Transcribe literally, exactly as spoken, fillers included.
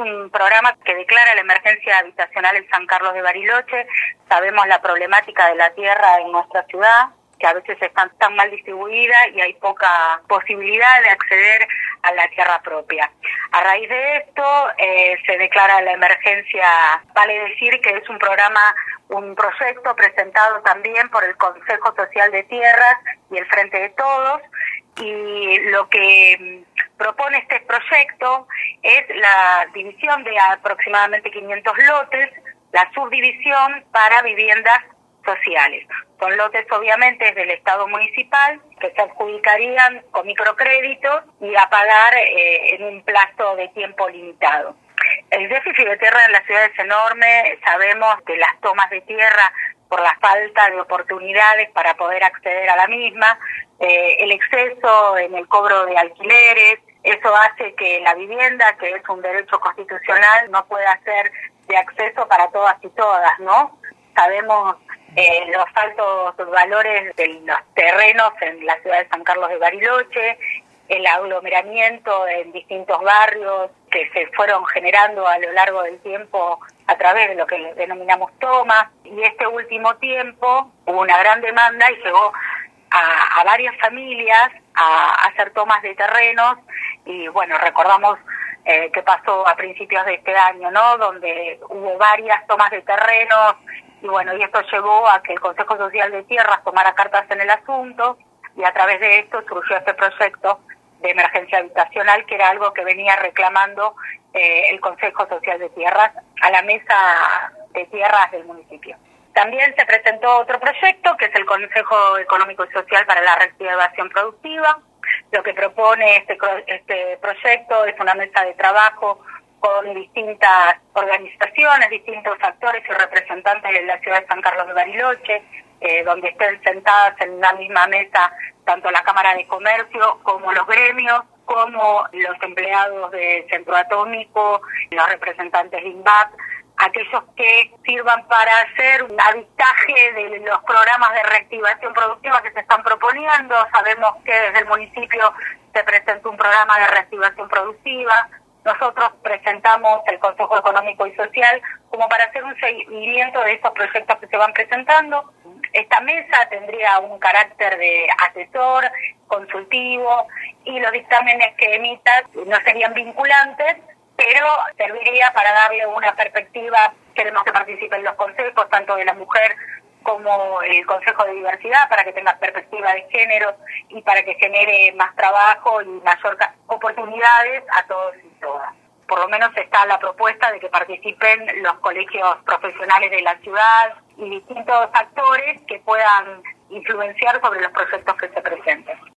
un programa que declara la emergencia habitacional en San Carlos de Bariloche. Sabemos la problemática de la tierra en nuestra ciudad, que a veces está tan mal distribuida y hay poca posibilidad de acceder a la tierra propia. A raíz de esto eh, se declara la emergencia. Vale decir que es un programa, un proyecto presentado también por el Consejo Social de Tierras y el Frente de Todos, y lo que propone este proyecto es la división de aproximadamente quinientos lotes, la subdivisión para viviendas sociales. Son lotes obviamente del Estado municipal que se adjudicarían con microcréditos y a pagar eh, en un plazo de tiempo limitado. El déficit de tierra en la ciudad es enorme. Sabemos que las tomas de tierra por la falta de oportunidades para poder acceder a la misma, eh, el exceso en el cobro de alquileres, eso hace que la vivienda, que es un derecho constitucional, no pueda ser de acceso para todas y todas, ¿no? Sabemos eh, los altos valores de los terrenos en la ciudad de San Carlos de Bariloche, el aglomeramiento en distintos barrios que se fueron generando a lo largo del tiempo a través de lo que denominamos tomas, y este último tiempo hubo una gran demanda y llegó a, a varias familias a, a hacer tomas de terrenos, y bueno, recordamos eh, qué pasó a principios de este año, ¿no? Donde hubo varias tomas de terrenos, y bueno, y esto llevó a que el Consejo Social de Tierras tomara cartas en el asunto, y a través de esto surgió este proyecto de emergencia habitacional, que era algo que venía reclamando eh, el Consejo Social de Tierras a la mesa de tierras del municipio. También se presentó otro proyecto, que es el Consejo Económico y Social para la Reactivación Productiva. Lo que propone este, este proyecto es una mesa de trabajo con distintas organizaciones, distintos actores y representantes de la ciudad de San Carlos de Bariloche, eh, donde estén sentadas en una misma mesa tanto la Cámara de Comercio como los gremios, como los empleados del Centro Atómico, los representantes de INVAP, aquellos que sirvan para hacer un avistaje de los programas de reactivación productiva que se están proponiendo. Sabemos que desde el municipio se presentó un programa de reactivación productiva. Nosotros presentamos el Consejo Económico y Social como para hacer un seguimiento de estos proyectos que se van presentando. Esta mesa tendría un carácter de asesor, consultivo, y los dictámenes que emitan no serían vinculantes, pero serviría para darle una perspectiva. Queremos que participen los consejos, tanto de la mujer como el Consejo de Diversidad, para que tenga perspectiva de género y para que genere más trabajo y mayor oportunidades a todos y todas. Por lo menos está la propuesta de que participen los colegios profesionales de la ciudad y distintos actores que puedan influenciar sobre los proyectos que se presenten.